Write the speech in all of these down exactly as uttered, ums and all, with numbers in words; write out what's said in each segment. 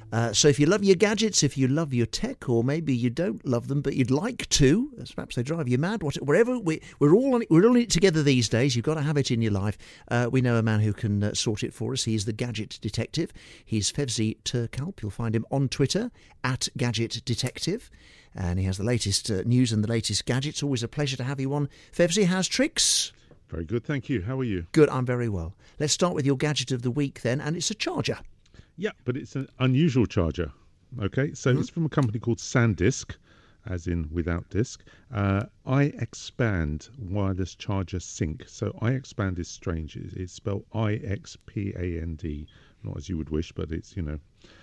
Uh, so if you love your gadgets, if you love your tech, or maybe you don't love them but you'd like to, as perhaps they drive you mad, wherever, we, we're all on it, we're all in it together these days. You've got to have it in your life. Uh, we know a man who can uh, sort it for us. He's the Gadget Detective. He's Fevzi Turkalp. You'll find him on Twitter, at Gadget Detective. And he has the latest uh, news and the latest gadgets. Always a pleasure to have you on. Fevzi, how's tricks? Very good, thank you. How are you? Good, I'm very well. Let's start with your gadget of the week then, and it's a charger. Yeah, but it's an unusual charger. Okay, so mm-hmm. it's from a company called SanDisk, as in without disk. Uh, iXpand Wireless Charger Sync. So iXpand is strange. It's spelled I X P A N D, not as you would wish, but it's, you know,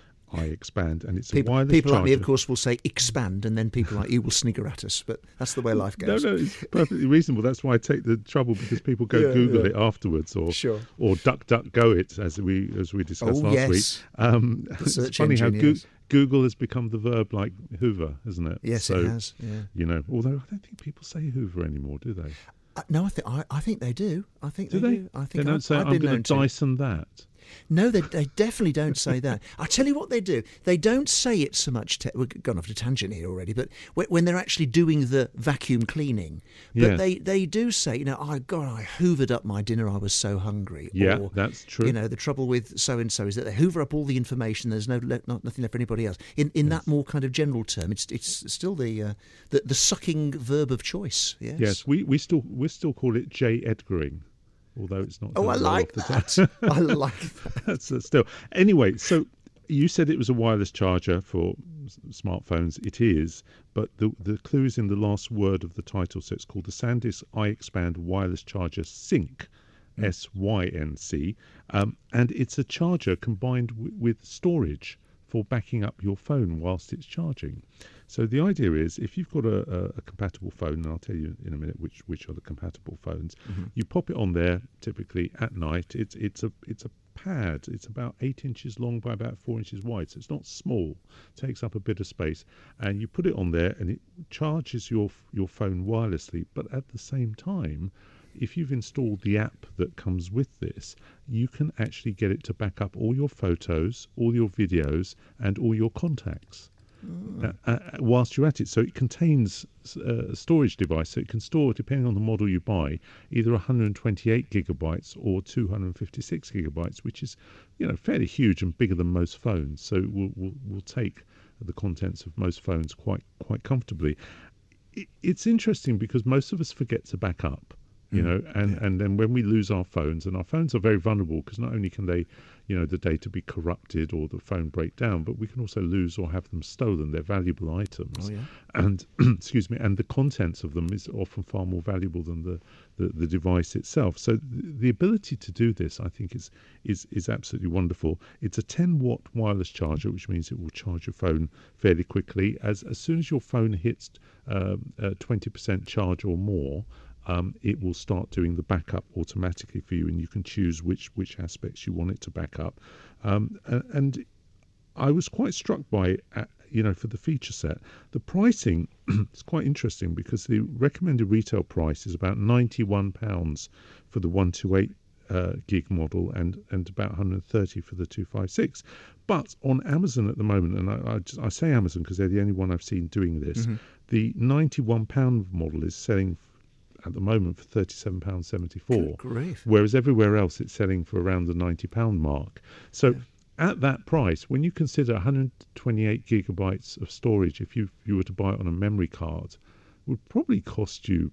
iXpand, and it's people, a wireless people charger. Like me, of course, will say expand, and then people like you will snigger at us, but that's the way life goes. No, no, it's perfectly reasonable. That's why I take the trouble, because people go yeah, Google yeah. it afterwards, or sure. or duck duck go it, as we as we discussed oh, last yes. week. Um, it's funny engine, how Go- yes. Google has become the verb like Hoover, isn't it? Yes, so, it has. Yeah. You know, although I don't think people say Hoover anymore, do they? Uh, no, I think I, I think they do. I think do they, they do. I think they don't I've, say I've I'm been going to Dyson that. No, they, they definitely don't say that. I tell you what they do. They don't say it so much. Te- we've gone off to tangent here already, but when they're actually doing the vacuum cleaning, but yeah. they, they do say, you know, oh God, I hoovered up my dinner. I was so hungry. Yeah, or, that's true. You know, the trouble with so and so is that they hoover up all the information. There's no le- not, nothing left for anybody else. In in yes. that more kind of general term, it's it's still the uh, the, the sucking verb of choice. Yes. Yes, we, we still we still call it J Edgaring. Although it's not. Oh, I like that. I like that. That's uh, still. Anyway, so you said it was a wireless charger for s- smartphones. It is, but the the clue is in the last word of the title. So it's called the SanDisk iXpand Wireless Charger Sync, mm. S Y N C, um, and it's a charger combined w- with storage for backing up your phone whilst it's charging. So the idea is, if you've got a, a, a compatible phone, and I'll tell you in a minute which which are the compatible phones, mm-hmm. you pop it on there typically at night. It's it's a it's a pad. It's about eight inches long by about four inches wide, so it's not small. It takes up a bit of space, and you put it on there, and it charges your your phone wirelessly. But at the same time, if you've installed the app that comes with this, you can actually get it to back up all your photos, all your videos, and all your contacts. Uh, uh, whilst you're at it. So it contains uh, a storage device, so it can store, depending on the model you buy, either one hundred twenty-eight gigabytes or two hundred fifty-six gigabytes, which is, you know, fairly huge and bigger than most phones. So we'll, we'll, we'll take the contents of most phones quite quite comfortably. It, it's interesting because most of us forget to back up. You know, and, yeah. and then when we lose our phones, and our phones are very vulnerable because not only can they, you know, the data be corrupted or the phone break down, but we can also lose or have them stolen. They're valuable items. Oh, yeah. And, excuse me, and the contents of them is often far more valuable than the, the, the device itself. So th- the ability to do this, I think, is, is, is absolutely wonderful. It's a ten watt wireless charger, which means it will charge your phone fairly quickly. As, as soon as your phone hits uh, uh, twenty percent charge or more, Um, it will start doing the backup automatically for you, and you can choose which which aspects you want it to back up. Um, and, and I was quite struck by, uh, you know, for the feature set, the pricing is quite interesting because the recommended retail price is about ninety-one pounds for the one twenty-eight uh, gig model and, and about one hundred thirty for the two fifty-six. But on Amazon at the moment, and I, I, just, I say Amazon because they're the only one I've seen doing this, mm-hmm. the ninety-one pound model is selling at the moment for thirty-seven pounds seventy-four, whereas everywhere else it's selling for around the ninety pound mark. So yeah. at that price, when you consider one hundred twenty-eight gigabytes of storage, if you, you were to buy it on a memory card, would probably cost you,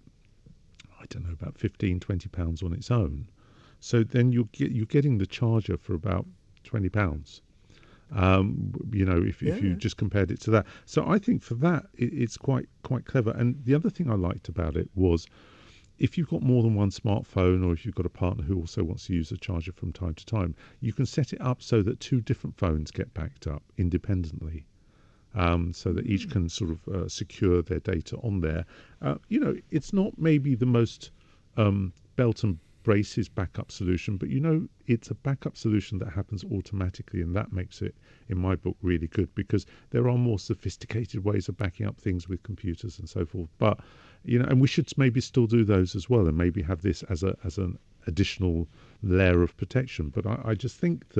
I don't know, about fifteen, twenty pounds on its own. So then you're, get, you're getting the charger for about twenty pounds. Um, you know, if, yeah. if you just compared it to that. So I think for that, it, it's quite quite clever. And the other thing I liked about it was, if you've got more than one smartphone, or if you've got a partner who also wants to use a charger from time to time, you can set it up so that two different phones get backed up independently, um, so that each can sort of uh, secure their data on there. Uh, you know, it's not maybe the most um, belt and braces backup solution, but you know, it's a backup solution that happens automatically, and that makes it, in my book, really good, because there are more sophisticated ways of backing up things with computers and so forth. But you know, and we should maybe still do those as well, and maybe have this as a as an additional layer of protection. But I, I just think that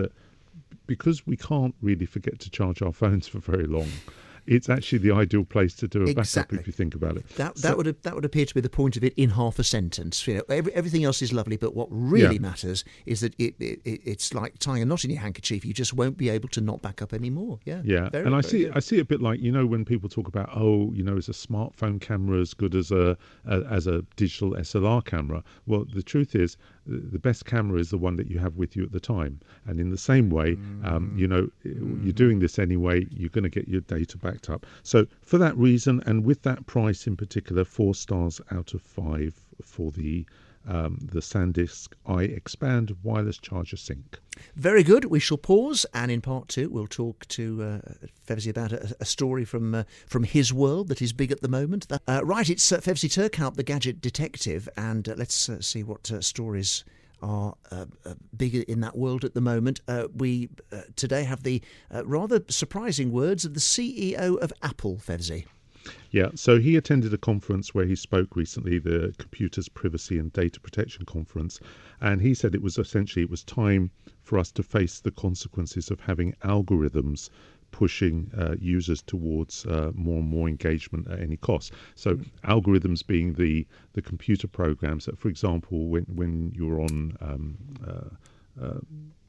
because we can't really forget to charge our phones for very long, it's actually the ideal place to do a Exactly. backup if you think about it. That that So- would that would appear to be the point of it in half a sentence. You know, every, everything else is lovely, but what really Yeah. matters is that it, it, it it's like tying a knot in your handkerchief. You just won't be able to not back up anymore. Yeah, Yeah, Very, and I very see good. I see it a bit like, you know, when people talk about, oh, you know, is a smartphone camera as good as a, a as a digital S L R camera? Well, the truth is, the the best camera is the one that you have with you at the time. And in the same way, um, you know, you're doing this anyway. You're going to get your data backed up. So for that reason, and with that price in particular, four stars out of five for the um, the SanDisk iXpand wireless charger sync. Very good. We shall pause, and in part two, we'll talk to uh, Fevzi about a, a story from uh, from his world that is big at the moment. Uh, right, it's uh, Fevzi Turkaup, the gadget detective, and uh, let's uh, see what uh, stories are uh, uh, bigger in that world at the moment. Uh, we uh, today have the uh, rather surprising words of the C E O of Apple, Fevzi. Yeah, so he attended a conference where he spoke recently, the Computers Privacy and Data Protection Conference, and he said it was essentially, it was time for us to face the consequences of having algorithms pushing uh, users towards uh, more and more engagement at any cost. So algorithms being the, the computer programs that, for example, when, when you're on um, uh, uh,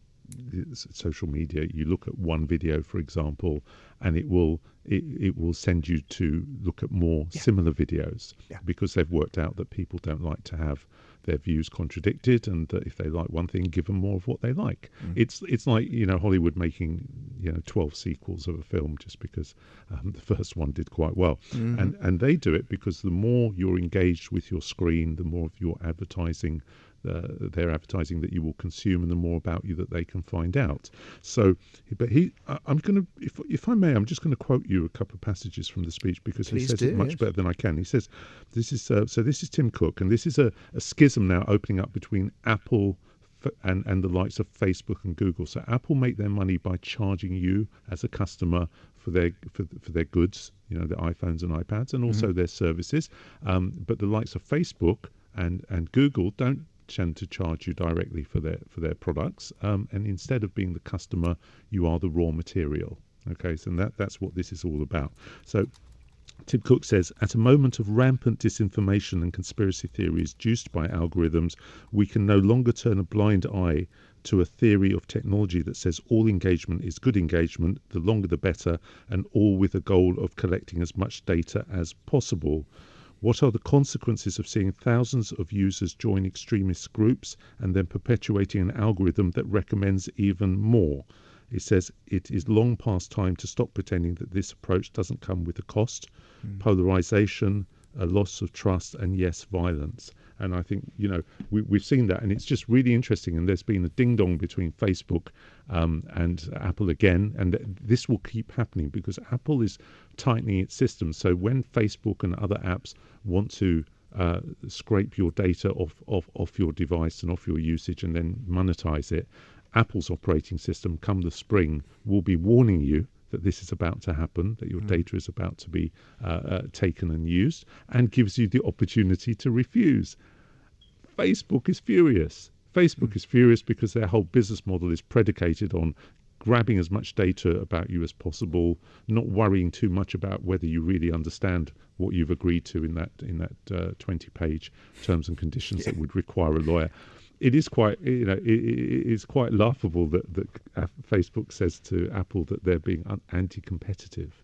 social media, you look at one video, for example, and it will it, it will send you to look at more Yeah. similar videos Yeah. because they've worked out that people don't like to have their views contradicted, and that if they like one thing, give them more of what they like. Mm. It's it's like, you know, Hollywood making, you know, twelve sequels of a film just because um, the first one did quite well. Mhm. And and they do it because the more you're engaged with your screen, the more of your advertising uh, their advertising that you will consume, and the more about you that they can find out. So, but he, I- I'm going to, if if I may, I'm just going to quote you a couple of passages from the speech because Please he says do, it much yes. better than I can. He says, "This is uh, so. This is Tim Cook, and this is a, a schism now opening up between Apple." f- And, and the likes of Facebook and Google. So Apple make their money by charging you as a customer for their for, for their goods, you know, their iPhones and iPads, and also their services. Um, but the likes of Facebook and, and Google don't tend to charge you directly for their for their products. Um, and instead of being the customer, you are the raw material. Okay, so that that's what this is all about. So Tim Cook says, at a moment of rampant disinformation and conspiracy theories juiced by algorithms, we can no longer turn a blind eye to a theory of technology that says all engagement is good engagement, the longer the better, and all with the goal of collecting as much data as possible. What are the consequences of seeing thousands of users join extremist groups and then perpetuating an algorithm that recommends even more? It says it is long past time to stop pretending that this approach doesn't come with a cost, Mm. polarization, a loss of trust, and yes, violence. And I think, you know, we, we've seen that, and it's just really interesting. And there's been a ding dong between Facebook um, and Apple again, and th- this will keep happening because Apple is tightening its system. So when Facebook and other apps want to uh, scrape your data off, off off your device and off your usage and then monetize it, Apple's operating system, come the spring, will be warning you that this is about to happen, that your Mm. data is about to be uh, uh, taken and used, and gives you the opportunity to refuse. Facebook is furious. Facebook Mm. is furious because their whole business model is predicated on grabbing as much data about you as possible, not worrying too much about whether you really understand what you've agreed to in that in that uh, twenty-page terms and conditions that would require a lawyer. It is quite, you know, it, it, it's quite laughable that, that uh, Facebook says to Apple that they're being un- anti-competitive.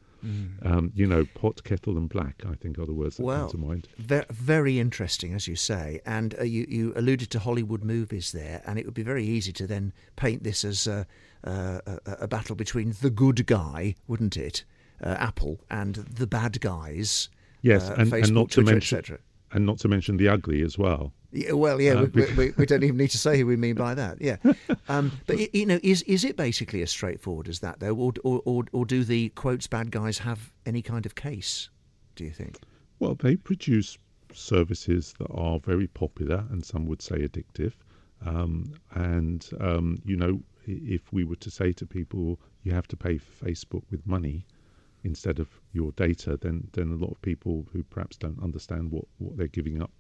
Mm. Um, you know, pot, kettle, and black, I think, are the words that Well, come to mind. Very, very interesting, as you say. And uh, you, you alluded to Hollywood movies there, and it would be very easy to then paint this as uh, uh, a, a battle between the good guy, wouldn't it, uh, Apple, and the bad guys, Yes, uh, and, Facebook, and not to Twitter, mention, et cetera. and not to mention the ugly as well. Yeah, well, yeah, Uh, we, we, we, we don't even need to say who we mean by that. Yeah, um, but y- you know, is is it basically as straightforward as that, though, or or or, or do the quotes bad guys have any kind of case? Do you think? Well, they produce services that are very popular and some would say addictive. Um, and, um, you know, i- if we were to say to people, you have to pay for Facebook with money instead of your data, then, then a lot of people who perhaps don't understand what, what they're giving up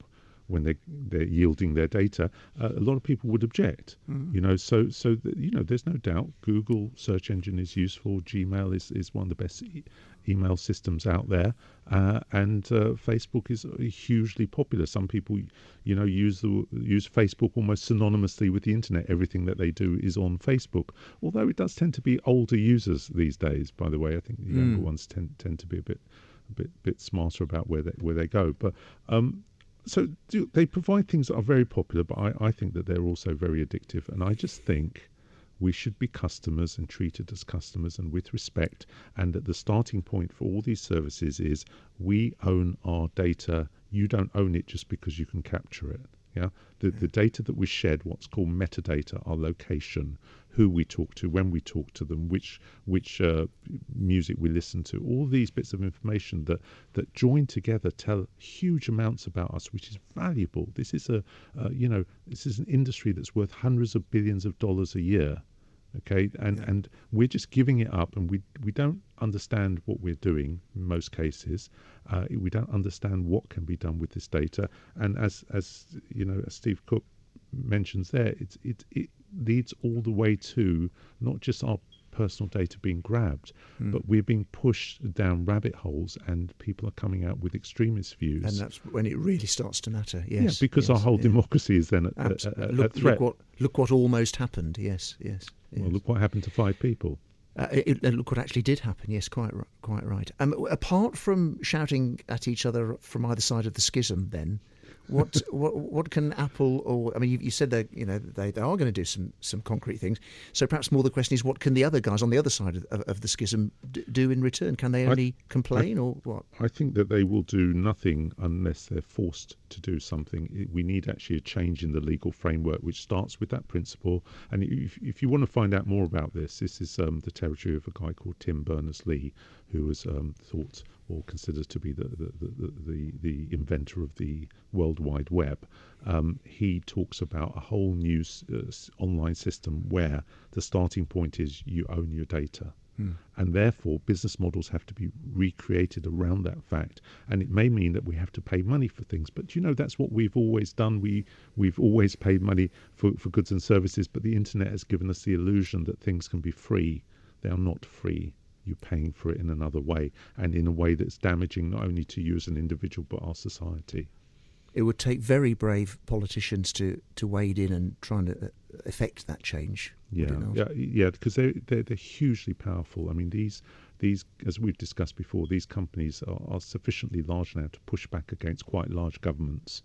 when they they're yielding their data, uh, a lot of people would object. Mm. You know, so so th- you know, there's no doubt Google search engine is useful. Gmail is, is one of the best e- email systems out there, uh, and uh, Facebook is hugely popular. Some people, you know, use the use Facebook almost synonymously with the internet. Everything that they do is on Facebook. Although it does tend to be older users these days. By the way, I think the younger mm. ones tend tend to be a bit a bit bit smarter about where they where they go. But um, so do, they provide things that are very popular, but I, I think that they're also very addictive. And I just think we should be customers and treated as customers and with respect. And that the starting point for all these services is we own our data. You don't own it just because you can capture it. Yeah, the the data that we shed, what's called metadata, our location, who we talk to, when we talk to them, which which uh, music we listen to, all these bits of information that that join together tell huge amounts about us, which is valuable. This is a uh, you know this is an industry that's worth hundreds of billions of dollars a year. Okay, and, yeah. and we're just giving it up, and we we don't understand what we're doing in most cases. Uh, we don't understand what can be done with this data, and as as you know, as Steve Cook mentions there, it's it it leads all the way to not just our personal data being grabbed, mm. but we're being pushed down rabbit holes, and people are coming out with extremist views. And that's when it really starts to matter. Yes, yeah, because yes, our whole yeah. democracy is then at, at, at, look, at threat. Look what, look what almost happened. Yes, yes. yes. Well, look what happened to five people. Uh, it, it, look what actually did happen. Yes, quite right, quite right. Um, apart from shouting at each other from either side of the schism, then. What what what can Apple or I mean you, you said that you know they, they are going to do some, some concrete things. So perhaps more the question is what can the other guys on the other side of, of, of the schism d- do in return? Can they only I, complain I, or what? I think that they will do nothing unless they're forced to do something. We need actually a change in the legal framework which starts with that principle. And if, if you want to find out more about this, this is um, the territory of a guy called Tim Berners-Lee, who was um, thought or considered to be the the, the, the, the inventor of the World Wide Web. Um, he talks about a whole new uh, online system where the starting point is you own your data. Hmm. And therefore business models have to be recreated around that fact. And it may mean that we have to pay money for things, but you know that's what we've always done. We, we've always paid money for, for goods and services, but the internet has given us the illusion that things can be free. They are not free. You're paying for it in another way, and in a way that's damaging not only to you as an individual but our society. It would take very brave politicians to, to wade in and try and effect that change. Yeah, yeah, yeah, because they're, they're they're hugely powerful. I mean, these these as we've discussed before, these companies are, are sufficiently large now to push back against quite large governments.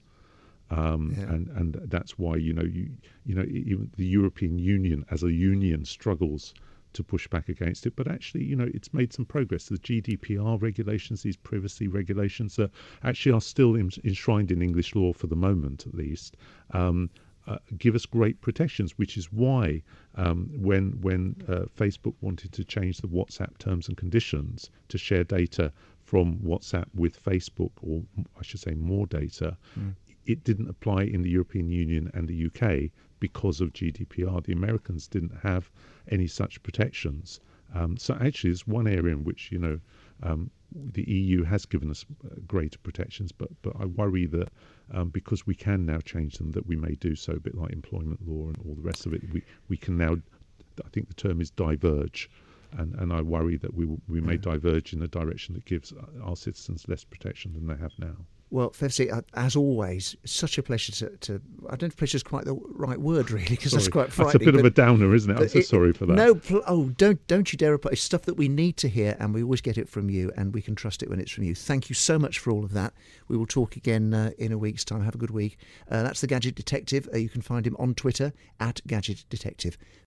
Um, yeah. and, and that's why you know you you know even the European Union as a union struggles to push back against it, but actually, you know, it's made some progress. The G D P R regulations, these privacy regulations, uh, actually are still in, enshrined in English law for the moment, at least. Um, uh, give us great protections, which is why um, when when uh, Facebook wanted to change the WhatsApp terms and conditions to share data from WhatsApp with Facebook, or I should say more data, mm. it didn't apply in the European Union and the U K because of G D P R. The Americans didn't have any such protections. Um, so actually, it's one area in which, you know, um, the E U has given us greater protections, but but I worry that um, because we can now change them, that we may do so, a bit like employment law and all the rest of it. We we can now, I think the term is diverge, and, and I worry that we will, we may yeah. diverge in a direction that gives our citizens less protection than they have now. Well, Fevzi, as always, such a pleasure to, to I don't know if pleasure is quite the right word, really, because that's quite frightening. That's a bit of a downer, isn't it? I'm so it, sorry for that. No, pl- oh, don't don't you dare. It's stuff that we need to hear, and we always get it from you, and we can trust it when it's from you. Thank you so much for all of that. We will talk again uh, in a week's time. Have a good week. Uh, that's the Gadget Detective. Uh, you can find him on Twitter, at Gadget Detective.